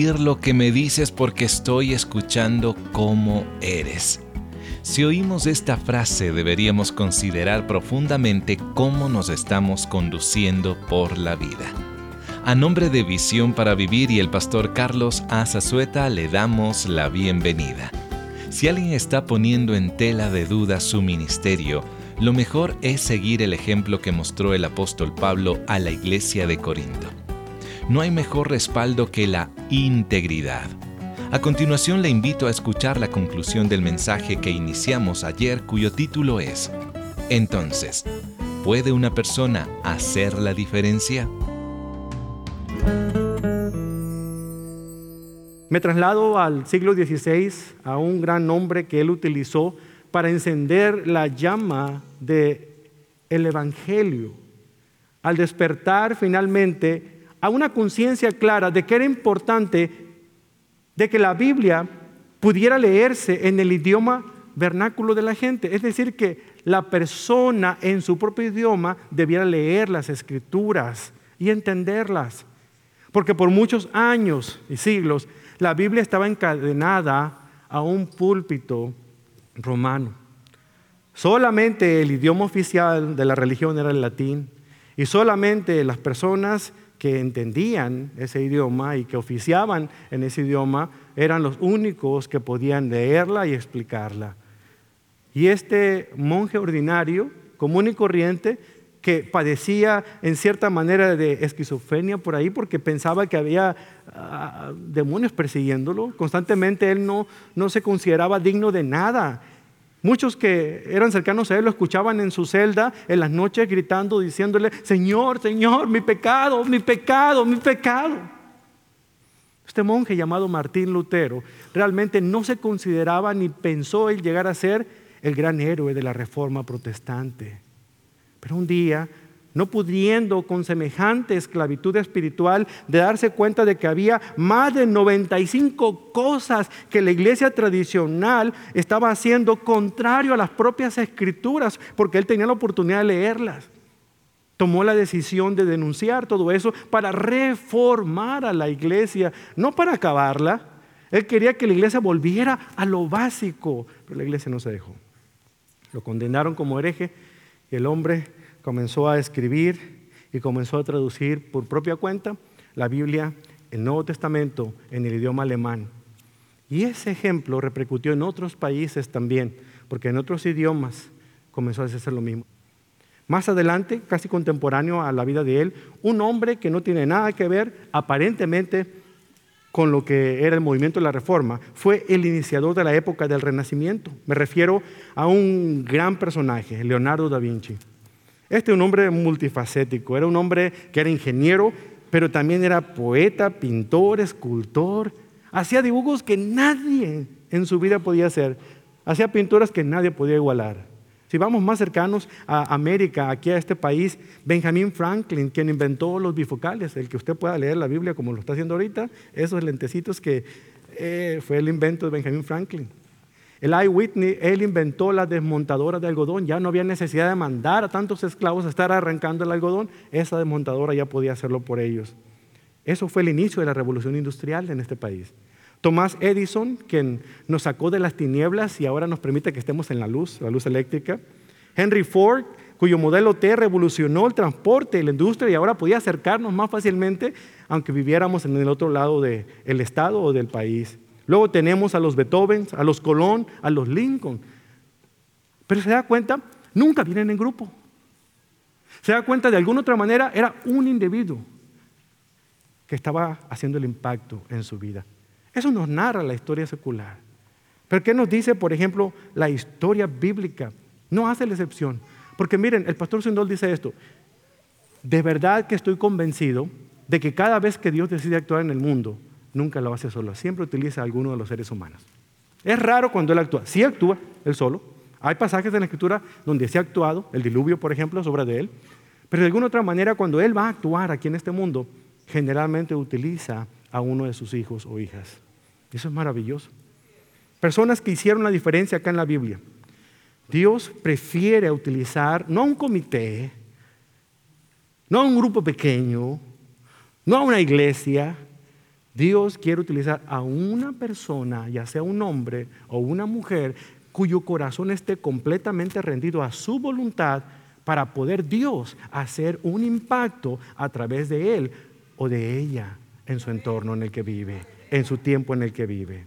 decir lo que me dices porque estoy escuchando cómo eres. Si oímos esta frase, deberíamos considerar profundamente cómo nos estamos conduciendo por la vida. A nombre de Visión para Vivir y el pastor Carlos A. Zazueta le damos la bienvenida. Si alguien está poniendo en tela de duda su ministerio, lo mejor es seguir el ejemplo que mostró el apóstol Pablo a la iglesia de Corinto. No hay mejor respaldo que la integridad. A continuación le invito a escuchar la conclusión del mensaje que iniciamos ayer, cuyo título es: Entonces, ¿puede una persona hacer la diferencia? Me traslado al siglo XVI, a un gran nombre que él utilizó para encender la llama del Evangelio, al despertar finalmente a una conciencia clara de que era importante de que la Biblia pudiera leerse en el idioma vernáculo de la gente. Es decir, que la persona en su propio idioma debiera leer las Escrituras y entenderlas. Porque por muchos años y siglos la Biblia estaba encadenada a un púlpito romano. Solamente el idioma oficial de la religión era el latín, y solamente las personas que entendían ese idioma y que oficiaban en ese idioma eran los únicos que podían leerla y explicarla. Y este monje ordinario, común y corriente, que padecía en cierta manera de esquizofrenia por ahí porque pensaba que había demonios persiguiéndolo. Constantemente él no se consideraba digno de nada. Muchos que eran cercanos a él lo escuchaban en su celda en las noches gritando, diciéndole: Señor, Señor, mi pecado, mi pecado, mi pecado. Este monje llamado Martín Lutero realmente no se consideraba ni pensó él llegar a ser el gran héroe de la Reforma protestante. Pero un día, no pudiendo con semejante esclavitud espiritual de darse cuenta de que había más de 95 cosas que la iglesia tradicional estaba haciendo contrario a las propias Escrituras, porque él tenía la oportunidad de leerlas, tomó la decisión de denunciar todo eso para reformar a la iglesia, no para acabarla. Él quería que la iglesia volviera a lo básico, pero la iglesia no se dejó. Lo condenaron como hereje. Y el hombre comenzó a escribir y comenzó a traducir por propia cuenta la Biblia, el Nuevo Testamento, en el idioma alemán. Y ese ejemplo repercutió en otros países también, porque en otros idiomas comenzó a hacer lo mismo. Más adelante, casi contemporáneo a la vida de él, un hombre que no tiene nada que ver aparentemente con lo que era el movimiento de la Reforma, fue el iniciador de la época del Renacimiento. Me refiero a un gran personaje, Leonardo da Vinci. Este es un hombre multifacético, era un hombre que era ingeniero, pero también era poeta, pintor, escultor. Hacía dibujos que nadie en su vida podía hacer. Hacía pinturas que nadie podía igualar. Si vamos más cercanos a América, aquí a este país, Benjamin Franklin, quien inventó los bifocales, el que usted pueda leer la Biblia como lo está haciendo ahorita, esos lentecitos que fue el invento de Benjamin Franklin. Eli Whitney, él inventó la desmontadora de algodón, ya no había necesidad de mandar a tantos esclavos a estar arrancando el algodón, esa desmontadora ya podía hacerlo por ellos. Eso fue el inicio de la revolución industrial en este país. Thomas Edison, quien nos sacó de las tinieblas y ahora nos permite que estemos en la luz eléctrica. Henry Ford, cuyo modelo T revolucionó el transporte y la industria y ahora podía acercarnos más fácilmente aunque viviéramos en el otro lado del estado o del país. Luego tenemos a los Beethoven, a los Colón, a los Lincoln. Pero se da cuenta, nunca vienen en grupo. Se da cuenta, de alguna otra manera, era un individuo que estaba haciendo el impacto en su vida. Eso nos narra la historia secular. Pero ¿qué nos dice, por ejemplo, la historia bíblica? No hace la excepción. Porque miren, el pastor Swindoll dice esto: de verdad que estoy convencido de que cada vez que Dios decide actuar en el mundo, nunca lo hace solo, siempre utiliza a alguno de los seres humanos. Es raro cuando Él actúa. Sí actúa Él solo. Hay pasajes en la Escritura donde sí ha actuado, el diluvio, por ejemplo, es obra de Él. Pero de alguna otra manera, cuando Él va a actuar aquí en este mundo, generalmente utiliza a uno de sus hijos o hijas. Eso es maravilloso. Personas que hicieron la diferencia acá en la Biblia. Dios prefiere utilizar no a un comité, no a un grupo pequeño, no a una iglesia. Dios quiere utilizar a una persona, ya sea un hombre o una mujer, cuyo corazón esté completamente rendido a su voluntad para poder Dios hacer un impacto a través de él o de ella en su entorno en el que vive, en su tiempo en el que vive.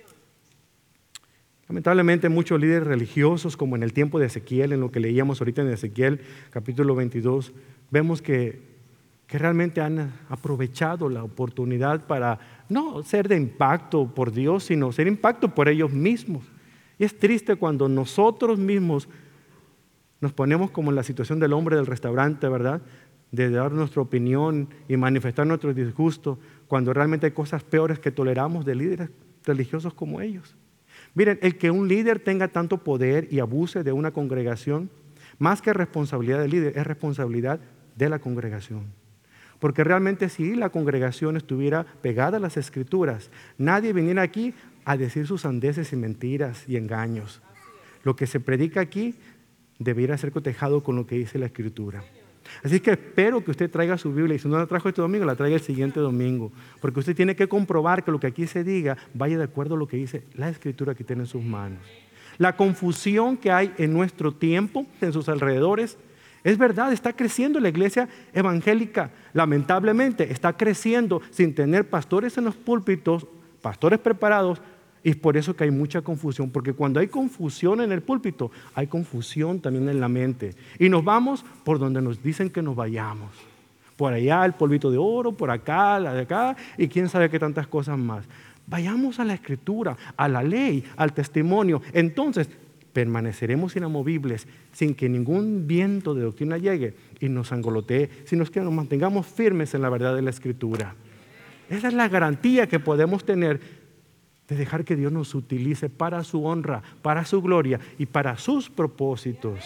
Lamentablemente muchos líderes religiosos, como en el tiempo de Ezequiel, en lo que leíamos ahorita en Ezequiel capítulo 22, vemos que realmente han aprovechado la oportunidad para no ser de impacto por Dios, sino ser impacto por ellos mismos. Y es triste cuando nosotros mismos nos ponemos como en la situación del hombre del restaurante, ¿verdad? De dar nuestra opinión y manifestar nuestro disgusto, cuando realmente hay cosas peores que toleramos de líderes religiosos como ellos. Miren, el que un líder tenga tanto poder y abuse de una congregación, más que responsabilidad del líder, es responsabilidad de la congregación. Porque realmente si la congregación estuviera pegada a las Escrituras, nadie viniera aquí a decir sus sandeces y mentiras y engaños. Lo que se predica aquí debiera ser cotejado con lo que dice la Escritura. Así que espero que usted traiga su Biblia, y si no la trajo este domingo, la traiga el siguiente domingo, porque usted tiene que comprobar que lo que aquí se diga vaya de acuerdo a lo que dice la Escritura que tiene en sus manos. La confusión que hay en nuestro tiempo, en sus alrededores, es verdad, está creciendo la iglesia evangélica, lamentablemente está creciendo sin tener pastores en los púlpitos, pastores preparados, y por eso que hay mucha confusión, porque cuando hay confusión en el púlpito, hay confusión también en la mente. Y nos vamos por donde nos dicen que nos vayamos. Por allá el polvito de oro, por acá, la de acá, y quién sabe qué tantas cosas más. Vayamos a la Escritura, a la ley, al testimonio. Entonces, permaneceremos inamovibles sin que ningún viento de doctrina llegue y nos angolotee, sino que nos mantengamos firmes en la verdad de la Escritura. Esa es la garantía que podemos tener de dejar que Dios nos utilice para su honra, para su gloria y para sus propósitos.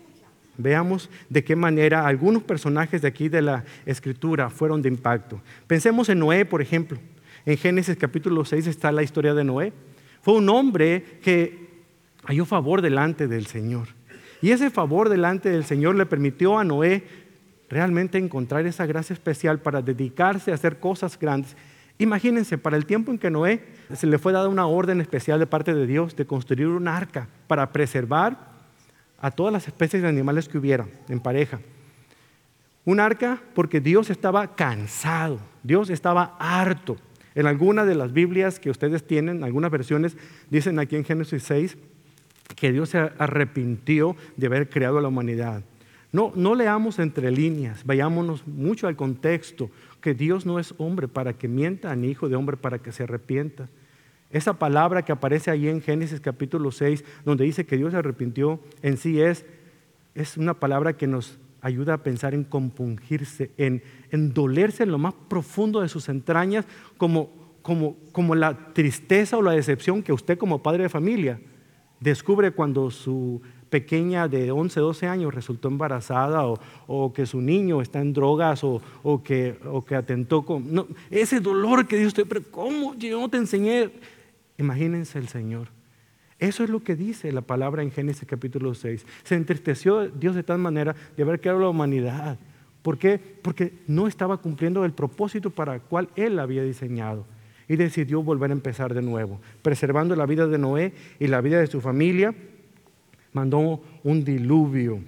Veamos de qué manera algunos personajes de aquí de la Escritura fueron de impacto. Pensemos en Noé, por ejemplo. En Génesis capítulo 6 está la historia de Noé. Fue un hombre que halló favor delante del Señor. Y ese favor delante del Señor le permitió a Noé realmente encontrar esa gracia especial para dedicarse a hacer cosas grandes. Imagínense, para el tiempo en que Noé se le fue dada una orden especial de parte de Dios de construir un arca para preservar a todas las especies de animales que hubiera en pareja. Un arca porque Dios estaba cansado, Dios estaba harto. En algunas de las Biblias que ustedes tienen, algunas versiones dicen aquí en Génesis 6 que Dios se arrepintió de haber creado a la humanidad. No leamos entre líneas, vayámonos mucho al contexto, que Dios no es hombre para que mienta, ni hijo de hombre para que se arrepienta. Esa palabra que aparece ahí en Génesis capítulo 6, donde dice que Dios se arrepintió, en sí es una palabra que nos ayuda a pensar en compungirse, en dolerse en lo más profundo de sus entrañas, como la tristeza o la decepción que usted como padre de familia descubre cuando su pequeña de 11, 12 años resultó embarazada o que su niño está en drogas o que atentó con... No, ese dolor que dice usted, pero ¿cómo? Yo no te enseñé. Imagínense el Señor. Eso es lo que dice la palabra en Génesis capítulo 6. Se entristeció Dios de tal manera de haber creado la humanidad. ¿Por qué? Porque no estaba cumpliendo el propósito para el cual Él la había diseñado. Y decidió volver a empezar de nuevo, preservando la vida de Noé y la vida de su familia. Mandó un diluvio.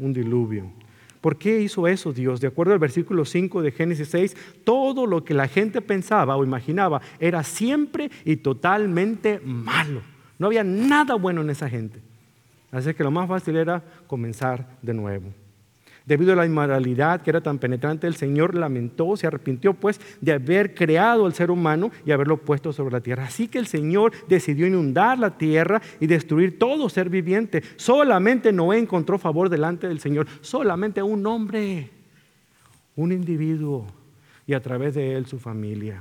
¿Por qué hizo eso Dios? De acuerdo al versículo 5 de Génesis 6, todo lo que la gente pensaba o imaginaba era siempre y totalmente malo. No había nada bueno en esa gente. Así que lo más fácil era comenzar de nuevo. Debido a la inmoralidad que era tan penetrante, el Señor lamentó, se arrepintió pues de haber creado al ser humano y haberlo puesto sobre la tierra. Así que el Señor decidió inundar la tierra y destruir todo ser viviente. Solamente Noé encontró favor delante del Señor. Solamente un hombre, un individuo y a través de él su familia.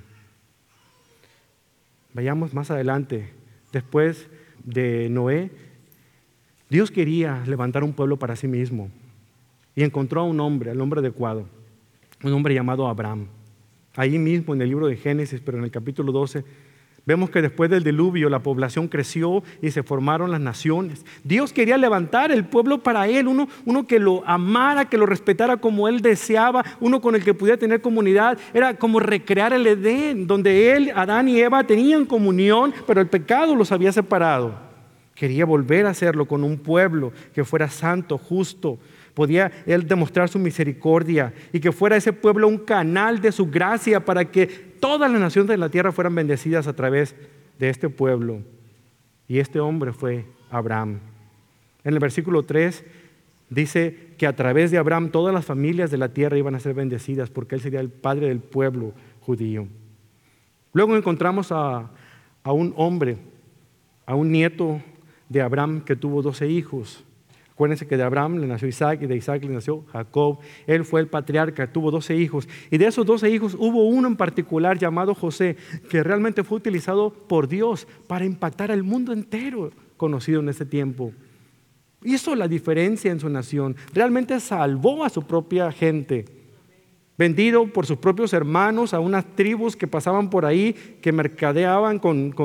Vayamos más adelante. Después de Noé, Dios quería levantar un pueblo para sí mismo. Y encontró a un hombre, al hombre adecuado, un hombre llamado Abraham. Ahí mismo en el libro de Génesis, pero en el capítulo 12, Vemos que después del diluvio la población creció y se formaron las naciones. Dios quería levantar el pueblo para Él, uno que lo amara, que lo respetara como Él deseaba, uno con el que pudiera tener comunidad. Era como recrear el Edén, donde Él, Adán y Eva tenían comunión, pero el pecado los había separado. Quería volver a hacerlo con un pueblo que fuera santo, justo. Podía Él demostrar su misericordia y que fuera ese pueblo un canal de su gracia para que todas las naciones de la tierra fueran bendecidas a través de este pueblo. Y este hombre fue Abraham. En el versículo 3 dice que a través de Abraham todas las familias de la tierra iban a ser bendecidas porque él sería el padre del pueblo judío. Luego encontramos a un hombre, a un nieto de Abraham que tuvo 12 hijos. Acuérdense que de Abraham le nació Isaac y de Isaac le nació Jacob. Él fue el patriarca, tuvo 12 hijos. Y de esos 12 hijos hubo uno en particular llamado José, que realmente fue utilizado por Dios para impactar al mundo entero conocido en ese tiempo. Hizo la diferencia en su nación. Realmente salvó a su propia gente. Vendido por sus propios hermanos a unas tribus que pasaban por ahí, que mercadeaban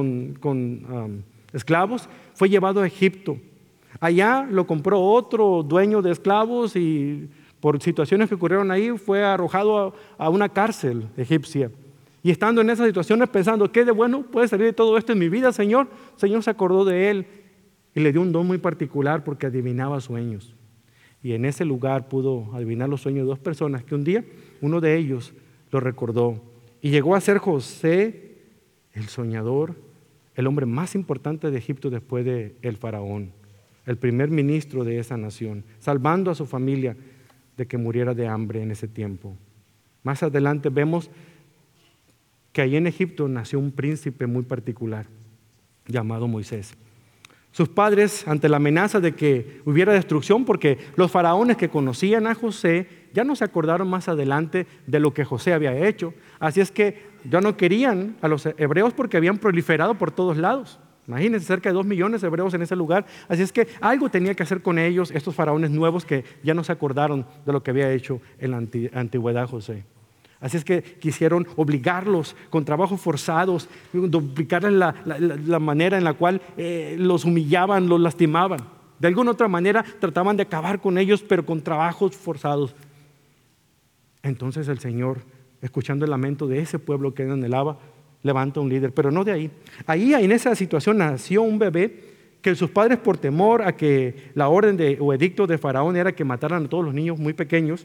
con esclavos, fue llevado a Egipto. Allá lo compró otro dueño de esclavos y por situaciones que ocurrieron ahí fue arrojado a una cárcel egipcia. Y estando en esas situaciones pensando, ¿qué de bueno puede salir de todo esto en mi vida, Señor? El Señor se acordó de él y le dio un don muy particular porque adivinaba sueños. Y en ese lugar pudo adivinar los sueños de dos personas que un día uno de ellos lo recordó. Y llegó a ser José, el soñador, el hombre más importante de Egipto después del faraón, el primer ministro de esa nación, salvando a su familia de que muriera de hambre en ese tiempo. Más adelante vemos que allí en Egipto nació un príncipe muy particular llamado Moisés. Sus padres, ante la amenaza de que hubiera destrucción, porque los faraones que conocían a José ya no se acordaron más adelante de lo que José había hecho. Así es que ya no querían a los hebreos porque habían proliferado por todos lados. Imagínense, cerca de 2 millones de hebreos en ese lugar. Así es que algo tenía que hacer con ellos, estos faraones nuevos que ya no se acordaron de lo que había hecho en la antigüedad José. Así es que quisieron obligarlos con trabajos forzados, duplicarles la manera en la cual los humillaban, los lastimaban. De alguna otra manera trataban de acabar con ellos, pero con trabajos forzados. Entonces el Señor, escuchando el lamento de ese pueblo que él anhelaba, levanta un líder, pero no de ahí. Ahí en esa situación nació un bebé que sus padres, por temor a que la orden o edicto de Faraón era que mataran a todos los niños muy pequeños,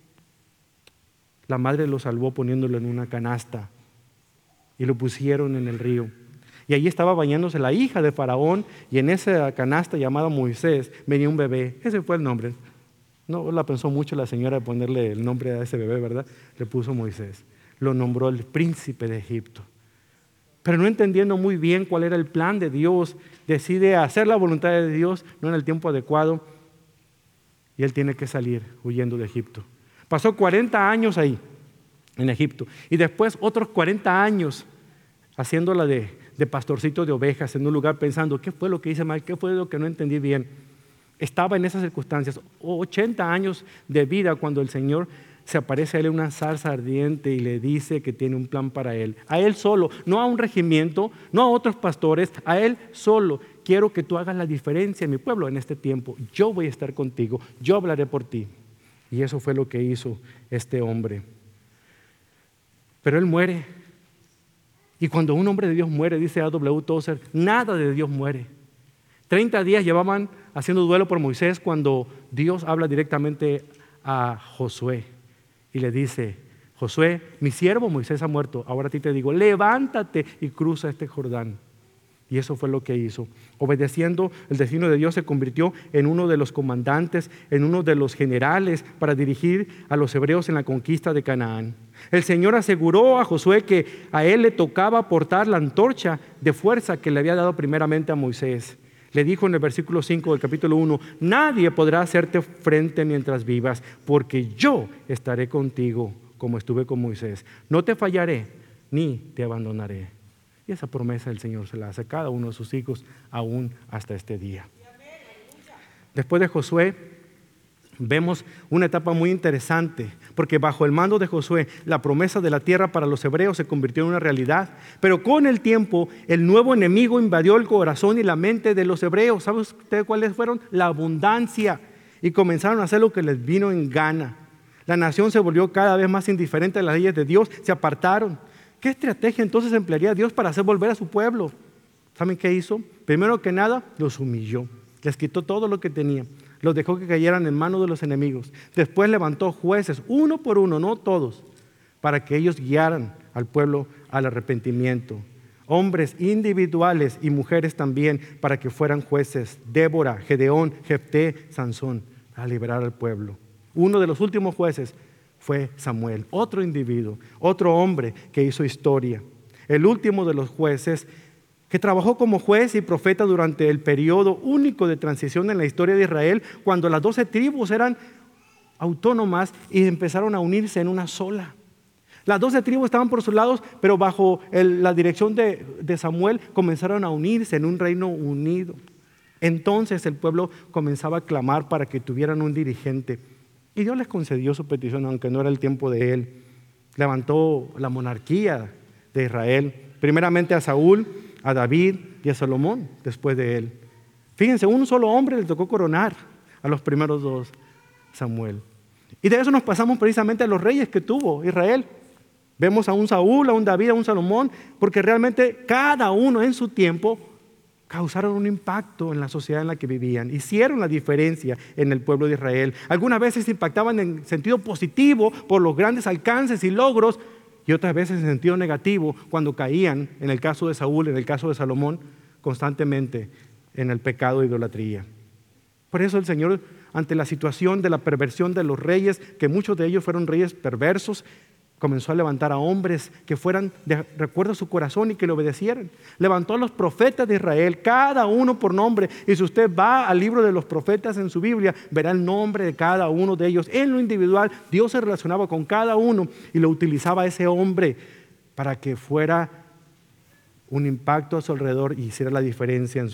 la madre lo salvó poniéndolo en una canasta y lo pusieron en el río. Y allí estaba bañándose la hija de Faraón y en esa canasta llamada Moisés venía un bebé. Ese fue el nombre. No la pensó mucho la señora de ponerle el nombre a ese bebé, ¿verdad? Le puso Moisés. Lo nombró el príncipe de Egipto. Pero no entendiendo muy bien cuál era el plan de Dios, decide hacer la voluntad de Dios, no en el tiempo adecuado, y él tiene que salir huyendo de Egipto. Pasó 40 años ahí, en Egipto, y después otros 40 años haciéndola de pastorcito de ovejas en un lugar pensando, ¿qué fue lo que hice mal? ¿Qué fue lo que no entendí bien? Estaba en esas circunstancias, 80 años de vida cuando el Señor se aparece a él en una zarza ardiente y le dice que tiene un plan para él. A él solo, no a un regimiento, no a otros pastores, a él solo. Quiero que tú hagas la diferencia en mi pueblo en este tiempo. Yo voy a estar contigo, yo hablaré por ti. Y eso fue lo que hizo este hombre. Pero él muere. Y cuando un hombre de Dios muere, dice A.W. Tozer, nada de Dios muere. 30 días llevaban haciendo duelo por Moisés cuando Dios habla directamente a Josué. Y le dice, Josué, mi siervo Moisés ha muerto, ahora a ti te digo, levántate y cruza este Jordán. Y eso fue lo que hizo. Obedeciendo el destino de Dios, se convirtió en uno de los comandantes, en uno de los generales para dirigir a los hebreos en la conquista de Canaán. El Señor aseguró a Josué que a él le tocaba portar la antorcha de fuerza que le había dado primeramente a Moisés. Le dijo en el versículo 5 del capítulo 1, nadie podrá hacerte frente mientras vivas, porque yo estaré contigo como estuve con Moisés. No te fallaré ni te abandonaré. Y esa promesa el Señor se la hace a cada uno de sus hijos, aún hasta este día. Después de Josué, vemos una etapa muy interesante, porque bajo el mando de Josué, la promesa de la tierra para los hebreos se convirtió en una realidad. Pero con el tiempo, el nuevo enemigo invadió el corazón y la mente de los hebreos. ¿Saben ustedes cuáles fueron? La abundancia. Y comenzaron a hacer lo que les vino en gana. La nación se volvió cada vez más indiferente a las leyes de Dios, se apartaron. ¿Qué estrategia entonces emplearía Dios para hacer volver a su pueblo? ¿Saben qué hizo? Primero que nada, los humilló. Les quitó todo lo que tenían. Los dejó que cayeran en manos de los enemigos. Después levantó jueces, uno por uno, no todos, para que ellos guiaran al pueblo al arrepentimiento. Hombres individuales y mujeres también, para que fueran jueces. Débora, Gedeón, Jefté, Sansón, a liberar al pueblo. Uno de los últimos jueces fue Samuel, otro individuo, otro hombre que hizo historia. El último de los jueces que trabajó como juez y profeta durante el periodo único de transición en la historia de Israel, cuando las 12 tribus eran autónomas y empezaron a unirse en una sola. Las 12 tribus estaban por sus lados, pero bajo la dirección de Samuel comenzaron a unirse en un reino unido. Entonces el pueblo comenzaba a clamar para que tuvieran un dirigente. Y Dios les concedió su petición, aunque no era el tiempo de él. Levantó la monarquía de Israel, primeramente a Saúl, a David y a Salomón después de él. Fíjense, un solo hombre le tocó coronar a los primeros dos, Samuel. Y de eso nos pasamos precisamente a los reyes que tuvo Israel. Vemos a un Saúl, a un David, a un Salomón, porque realmente cada uno en su tiempo causaron un impacto en la sociedad en la que vivían, hicieron la diferencia en el pueblo de Israel. Algunas veces impactaban en sentido positivo por los grandes alcances y logros, y otras veces en sentido negativo cuando caían, en el caso de Saúl, en el caso de Salomón, constantemente en el pecado de idolatría. Por eso el Señor, ante la situación de la perversión de los reyes, que muchos de ellos fueron reyes perversos, comenzó a levantar a hombres que fueran de recuerdo a su corazón y que le obedecieran. Levantó a los profetas de Israel, cada uno por nombre. Y si usted va al libro de los profetas en su Biblia, verá el nombre de cada uno de ellos. En lo individual, Dios se relacionaba con cada uno y lo utilizaba a ese hombre para que fuera un impacto a su alrededor y hiciera la diferencia en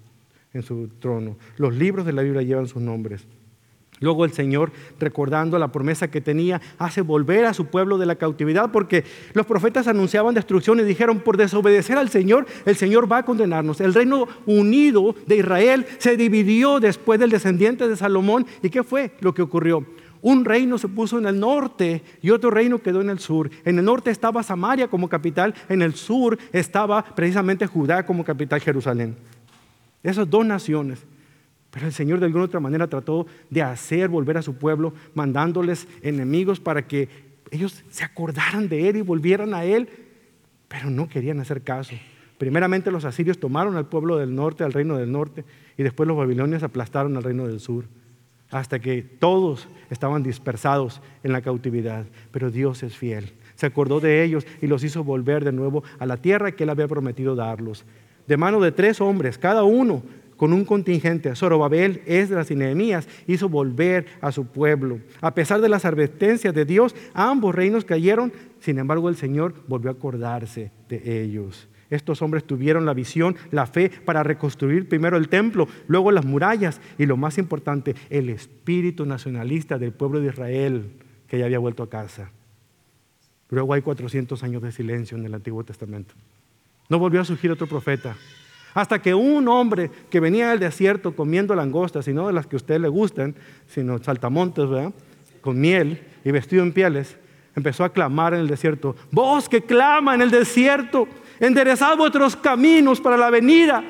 su trono. Los libros de la Biblia llevan sus nombres. Luego el Señor, recordando la promesa que tenía, hace volver a su pueblo de la cautividad, porque los profetas anunciaban destrucción y dijeron: por desobedecer al Señor, el Señor va a condenarnos. El reino unido de Israel se dividió después del descendiente de Salomón. ¿Y qué fue lo que ocurrió? Un reino se puso en el norte y otro reino quedó en el sur. En el norte estaba Samaria como capital, en el sur estaba precisamente Judá como capital, Jerusalén. Esas dos naciones. Pero el Señor de alguna otra manera trató de hacer volver a su pueblo, mandándoles enemigos para que ellos se acordaran de Él y volvieran a Él. Pero no querían hacer caso. Primeramente los asirios tomaron al pueblo del norte, al reino del norte, y después los babilonios aplastaron al reino del sur, hasta que todos estaban dispersados en la cautividad. Pero Dios es fiel. Se acordó de ellos y los hizo volver de nuevo a la tierra que Él había prometido darlos. De mano de 3 hombres, cada uno con un contingente, Zorobabel, Esdras y Nehemías, hizo volver a su pueblo. A pesar de las advertencias de Dios, ambos reinos cayeron. Sin embargo, el Señor volvió a acordarse de ellos. Estos hombres tuvieron la visión, la fe para reconstruir primero el templo, luego las murallas y, lo más importante, el espíritu nacionalista del pueblo de Israel que ya había vuelto a casa. Luego hay 400 años de silencio en el Antiguo Testamento. No volvió a surgir otro profeta. Hasta que un hombre que venía del desierto comiendo langostas, y no de las que a usted le gustan, sino saltamontes, ¿verdad?, con miel y vestido en pieles, empezó a clamar en el desierto: voz que clama en el desierto, enderezad vuestros caminos para la venida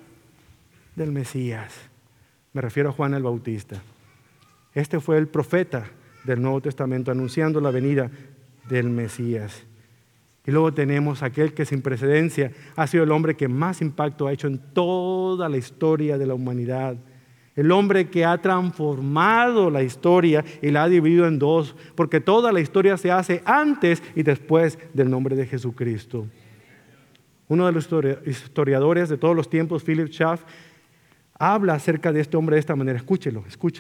del Mesías. Me refiero a Juan el Bautista. Este fue el profeta del Nuevo Testamento anunciando la venida del Mesías. Y luego tenemos aquel que sin precedencia ha sido el hombre que más impacto ha hecho en toda la historia de la humanidad. El hombre que ha transformado la historia y la ha dividido en dos, porque toda la historia se hace antes y después del nombre de Jesucristo. Uno de los historiadores de todos los tiempos, Philip Schaff, habla acerca de este hombre de esta manera. Escúchelo.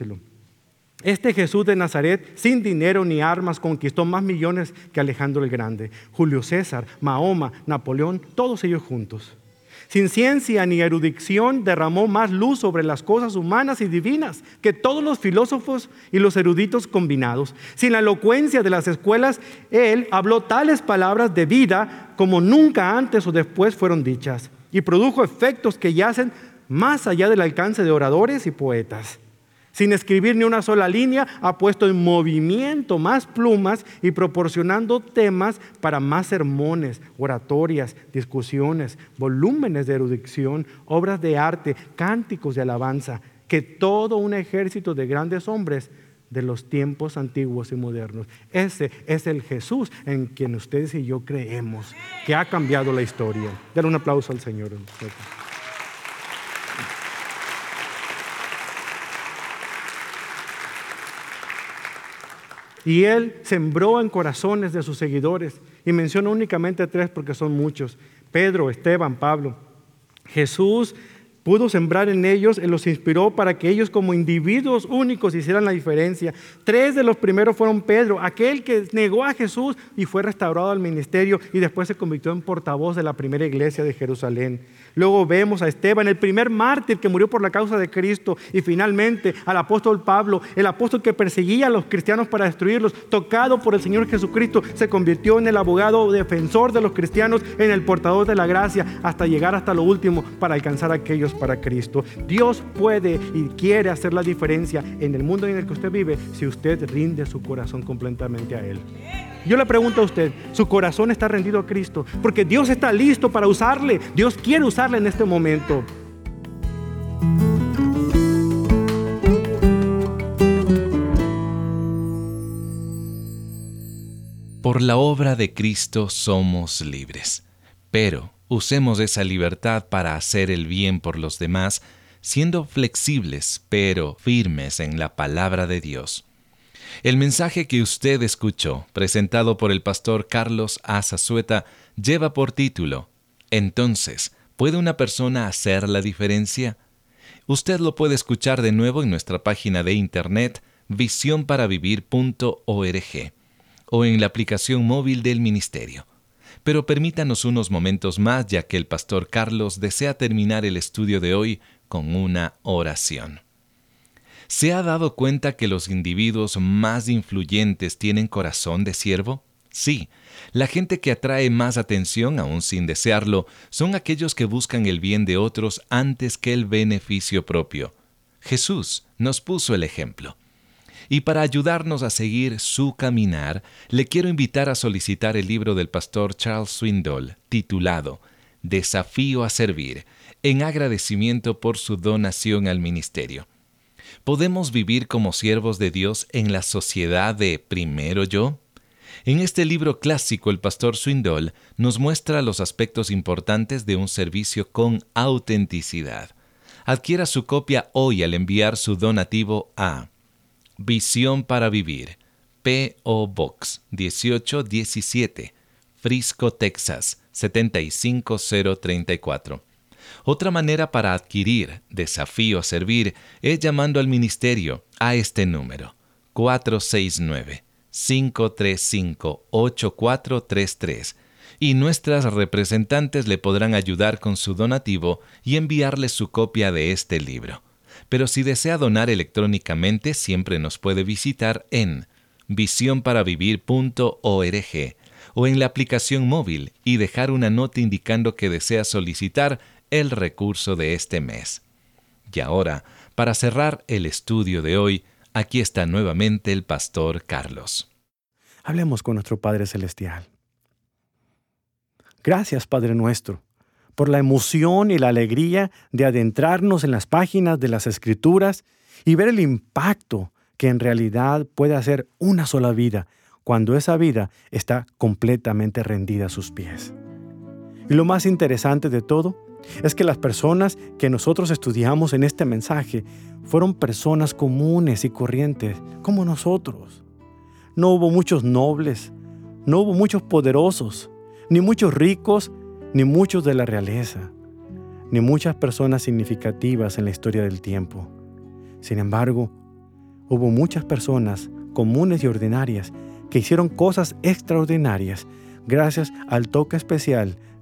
Este Jesús de Nazaret, sin dinero ni armas, conquistó más millones que Alejandro el Grande, Julio César, Mahoma, Napoleón, todos ellos juntos. Sin ciencia ni erudición derramó más luz sobre las cosas humanas y divinas que todos los filósofos y los eruditos combinados. Sin la elocuencia de las escuelas, él habló tales palabras de vida como nunca antes o después fueron dichas, y produjo efectos que yacen más allá del alcance de oradores y poetas. Sin escribir ni una sola línea, ha puesto en movimiento más plumas y proporcionando temas para más sermones, oratorias, discusiones, volúmenes de erudición, obras de arte, cánticos de alabanza, que todo un ejército de grandes hombres de los tiempos antiguos y modernos. Ese es el Jesús en quien ustedes y yo creemos, que ha cambiado la historia. Denle un aplauso al Señor. Y él sembró en corazones de sus seguidores, y menciono únicamente 3 porque son muchos: Pedro, Esteban, Pablo. Jesús pudo sembrar en ellos, Él los inspiró para que ellos como individuos únicos hicieran la diferencia. 3 de los primeros fueron Pedro, aquel que negó a Jesús y fue restaurado al ministerio y después se convirtió en portavoz de la primera iglesia de Jerusalén. Luego vemos a Esteban, el primer mártir que murió por la causa de Cristo, y finalmente al apóstol Pablo, el apóstol que perseguía a los cristianos para destruirlos, tocado por el Señor Jesucristo, se convirtió en el abogado defensor de los cristianos, en el portador de la gracia, hasta llegar hasta lo último para alcanzar a aquellos para Cristo. Dios puede y quiere hacer la diferencia en el mundo en el que usted vive si usted rinde su corazón completamente a Él. Yo le pregunto a usted, ¿su corazón está rendido a Cristo? Porque Dios está listo para usarle. Dios quiere usarle en este momento. Por la obra de Cristo somos libres, pero usemos esa libertad para hacer el bien por los demás, siendo flexibles pero firmes en la palabra de Dios. El mensaje que usted escuchó, presentado por el pastor Carlos A. Zazueta, lleva por título: Entonces, ¿puede una persona hacer la diferencia? Usted lo puede escuchar de nuevo en nuestra página de internet visionparavivir.org o en la aplicación móvil del ministerio. Pero permítanos unos momentos más, ya que el pastor Carlos desea terminar el estudio de hoy con una oración. ¿Se ha dado cuenta que los individuos más influyentes tienen corazón de siervo? Sí, la gente que atrae más atención, aún sin desearlo, son aquellos que buscan el bien de otros antes que el beneficio propio. Jesús nos puso el ejemplo. Y para ayudarnos a seguir su caminar, le quiero invitar a solicitar el libro del pastor Charles Swindoll, titulado Desafío a Servir, en agradecimiento por su donación al ministerio. ¿Podemos vivir como siervos de Dios en la sociedad de primero yo? En este libro clásico, el pastor Swindoll nos muestra los aspectos importantes de un servicio con autenticidad. Adquiera su copia hoy al enviar su donativo a Visión para Vivir, P.O. Box 1817, Frisco, Texas 75034. Otra manera para adquirir Desafío a Servir es llamando al ministerio a este número, 469-535-8433, y nuestras representantes le podrán ayudar con su donativo y enviarle su copia de este libro. Pero si desea donar electrónicamente, siempre nos puede visitar en visionparavivir.org o en la aplicación móvil y dejar una nota indicando que desea solicitar el recurso de este mes. Y ahora, para cerrar el estudio de hoy, aquí está nuevamente el pastor Carlos. Hablemos con nuestro Padre Celestial. Gracias, Padre nuestro, por la emoción y la alegría de adentrarnos en las páginas de las Escrituras y ver el impacto que en realidad puede hacer una sola vida cuando esa vida está completamente rendida a sus pies. Y lo más interesante de todo es que las personas que nosotros estudiamos en este mensaje fueron personas comunes y corrientes como nosotros. No hubo muchos nobles, no hubo muchos poderosos, ni muchos ricos, ni muchos de la realeza, ni muchas personas significativas en la historia del tiempo. Sin embargo, hubo muchas personas comunes y ordinarias que hicieron cosas extraordinarias gracias al toque especial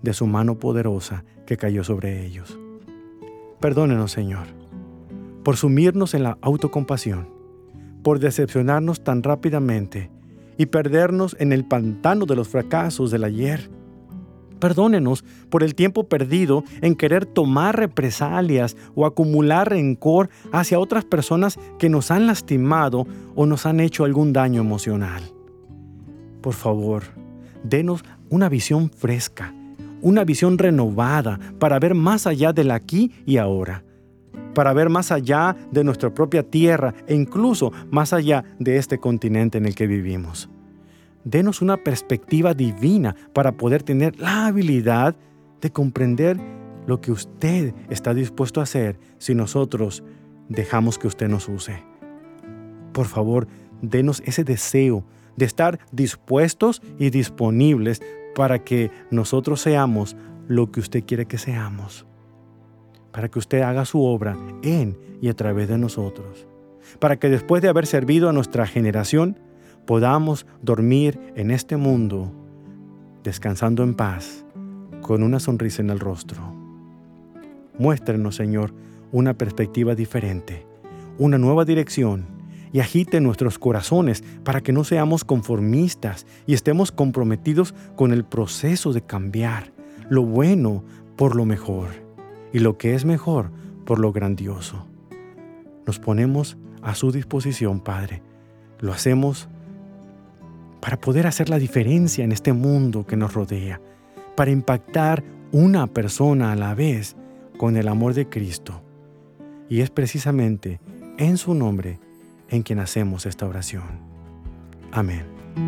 de su mano poderosa que cayó sobre ellos. Perdónenos, Señor, por sumirnos en la autocompasión, por decepcionarnos tan rápidamente y perdernos en el pantano de los fracasos del ayer. Perdónenos por el tiempo perdido en querer tomar represalias o acumular rencor hacia otras personas que nos han lastimado o nos han hecho algún daño emocional. Por favor, denos una visión fresca, una visión renovada para ver más allá del aquí y ahora, para ver más allá de nuestra propia tierra e incluso más allá de este continente en el que vivimos. Denos una perspectiva divina para poder tener la habilidad de comprender lo que usted está dispuesto a hacer si nosotros dejamos que usted nos use. Por favor, denos ese deseo de estar dispuestos y disponibles para que nosotros seamos lo que usted quiere que seamos. Para que usted haga su obra en y a través de nosotros. Para que después de haber servido a nuestra generación, podamos dormir en este mundo, descansando en paz, con una sonrisa en el rostro. Muéstrenos, Señor, una perspectiva diferente, una nueva dirección, y agite nuestros corazones para que no seamos conformistas y estemos comprometidos con el proceso de cambiar lo bueno por lo mejor y lo que es mejor por lo grandioso. Nos ponemos a su disposición, Padre. Lo hacemos para poder hacer la diferencia en este mundo que nos rodea, para impactar una persona a la vez con el amor de Cristo. Y es precisamente en su nombre en quien hacemos esta oración. Amén.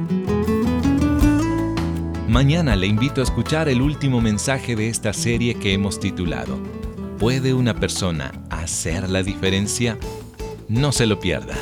Mañana le invito a escuchar el último mensaje de esta serie que hemos titulado ¿Puede una persona hacer la diferencia? No se lo pierda.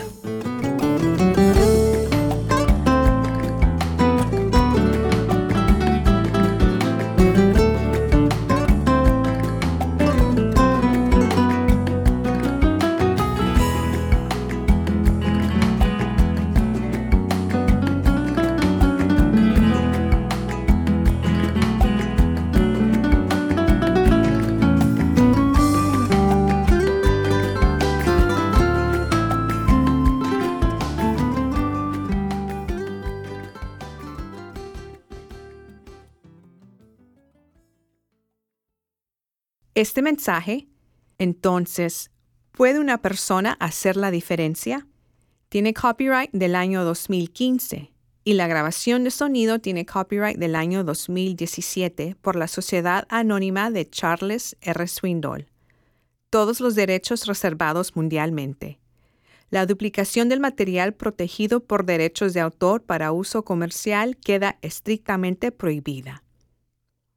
Este mensaje, entonces, ¿puede una persona hacer la diferencia? Tiene copyright del año 2015 y la grabación de sonido tiene copyright del año 2017 por la Sociedad Anónima de Charles R. Swindoll. Todos los derechos reservados mundialmente. La duplicación del material protegido por derechos de autor para uso comercial queda estrictamente prohibida.